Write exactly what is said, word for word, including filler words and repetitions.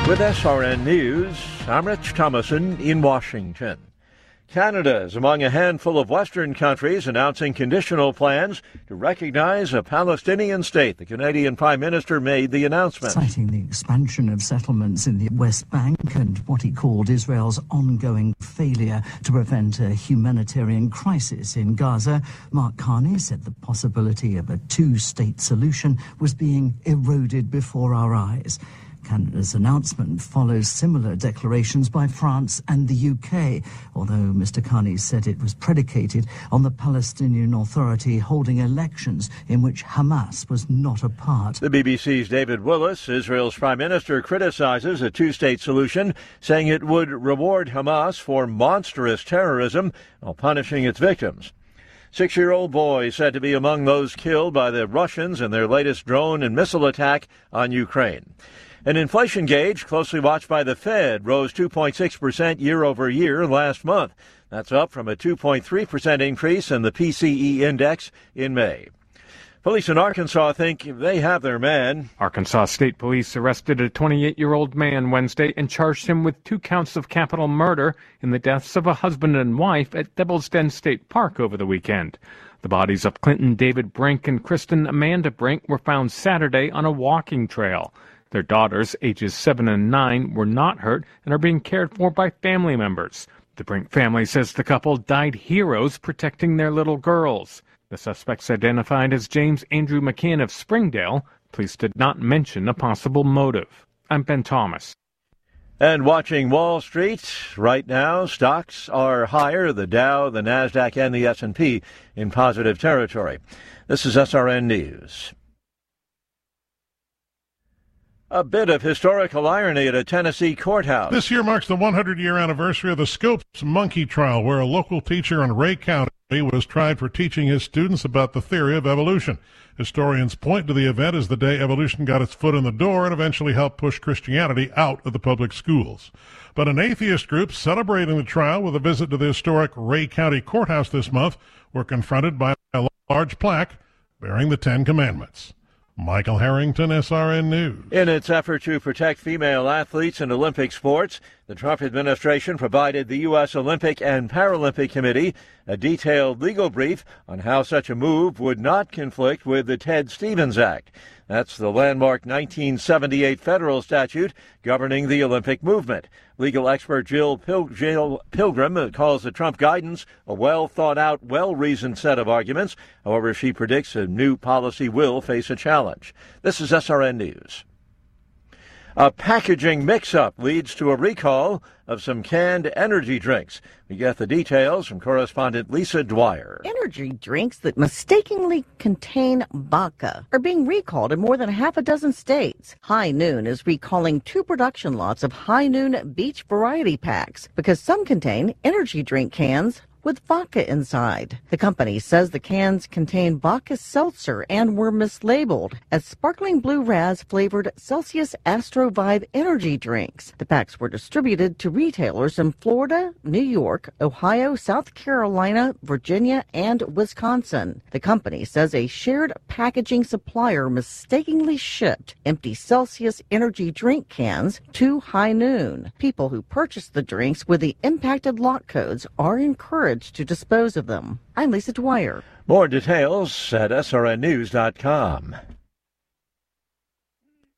With S R N News, I'm Rich Thomason in Washington. Canada is among a handful of Western countries announcing conditional plans to recognize a Palestinian state. The Canadian Prime Minister made the announcement. Citing the expansion of settlements in the West Bank and what he called Israel's ongoing failure to prevent a humanitarian crisis in Gaza, Mark Carney said the possibility of a two-state solution was being eroded before our eyes. Canada's announcement follows similar declarations by France and the U K, although Mister Carney said it was predicated on the Palestinian Authority holding elections in which Hamas was not a part. The B B C's David Willis, Israel's prime minister, criticizes a two-state solution, saying it would reward Hamas for monstrous terrorism while punishing its victims. Six-year-old boy said to be among those killed by the Russians in their latest drone and missile attack on Ukraine. An inflation gauge closely watched by the Fed rose two point six percent year over year last month. That's up from a two point three percent increase in the P C E index in May. Police in Arkansas think they have their man. Arkansas State Police arrested a twenty-eight-year-old man Wednesday and charged him with two counts of capital murder in the deaths of a husband and wife at Devil's Den State Park over the weekend. The bodies of Clinton David Brink and Kristen Amanda Brink were found Saturday on a walking trail. Their daughters, ages seven and nine, were not hurt and are being cared for by family members. The Brink family says the couple died heroes protecting their little girls. The suspects identified as James Andrew McCann of Springdale. Police did not mention a possible motive. I'm Ben Thomas. And watching Wall Street, right now, stocks are higher, the Dow, the NASDAQ, and the S and P in positive territory. This is S R N News. A bit of historical irony at a Tennessee courthouse. This year marks the one hundred year anniversary of the Scopes monkey trial, where a local teacher in Ray County was tried for teaching his students about the theory of evolution. Historians point to the event as the day evolution got its foot in the door and eventually helped push Christianity out of the public schools. But an atheist group celebrating the trial with a visit to the historic Ray County courthouse this month were confronted by a large plaque bearing the Ten Commandments. Michael Harrington, S R N News. In its effort to protect female athletes in Olympic sports, the Trump administration provided the U S Olympic and Paralympic Committee a detailed legal brief on how such a move would not conflict with the Ted Stevens Act. That's the landmark nineteen seventy-eight federal statute governing the Olympic movement. Legal expert Jill, Pil- Jill Pilgrim calls the Trump guidance a well-thought-out, well-reasoned set of arguments. However, she predicts a new policy will face a challenge. This is S R N News. A packaging mix-up leads to a recall of some canned energy drinks. We get the details from correspondent Lisa Dwyer. Energy drinks that mistakenly contain vodka are being recalled in more than half a dozen states. High Noon is recalling two production lots of High Noon Beach variety packs because some contain energy drink cans with vodka inside. The company says the cans contain vodka seltzer and were mislabeled as sparkling blue raz flavored Celsius Astro Vibe energy drinks. The packs were distributed to retailers in Florida, New York, Ohio, South Carolina, Virginia, and Wisconsin. The company says a shared packaging supplier mistakenly shipped empty Celsius energy drink cans to High Noon. People who purchased the drinks with the impacted lot codes are encouraged to dispose of them. I'm Lisa Dwyer. More details at S R N news dot com.